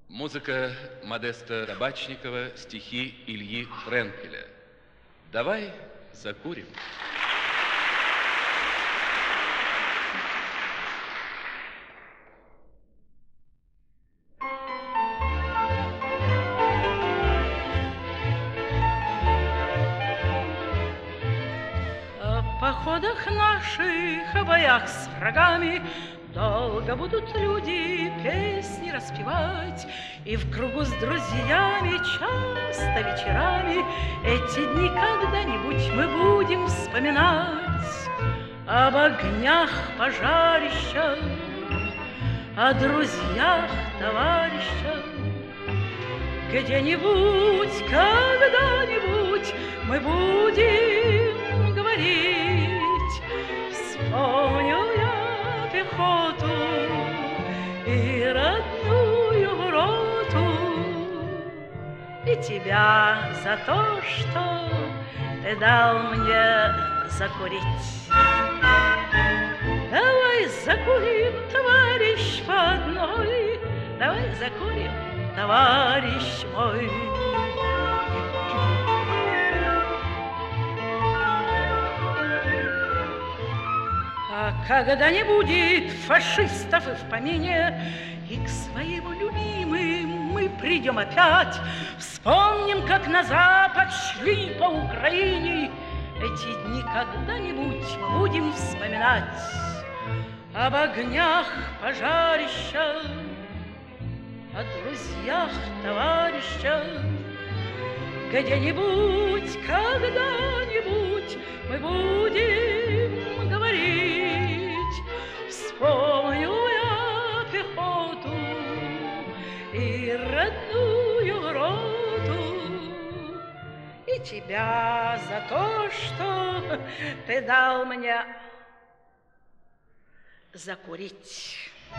Музыка Модеста Табачникова, стихи Ильи Френкеля. Давай закурим. О походах наших, о боях с врагами долго будут люди песни распевать, и в кругу с друзьями часто вечерами эти дни когда-нибудь мы будем вспоминать. Об огнях пожарищах, о друзьях, товарищах. Где-нибудь, когда-нибудь мы будем говорить. Вспомню я пехоту и родную роту, и тебя за то, что ты дал мне закурить. Давай закурим, товарищ, по одной, давай закурим, товарищ мой. А когда не будет фашистов и в помине, и к своим любимым мы придем опять, вспомним, как на запад шли по Украине. Эти дни когда-нибудь мы будем вспоминать. Об огнях пожарища, о друзьях, товарищах. Где-нибудь, когда-нибудь мы будем говорить. Вспомню я пехоту и родную роту, и тебя за то, что ты дал мне закурить.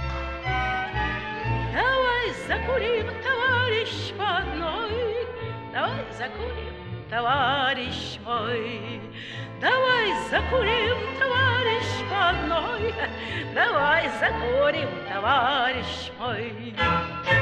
Давай закурим, товарищ, по одной, давай закурим, товарищ мой. Давай закурим, товарищ, по одной, давай закурим, товарищ мой.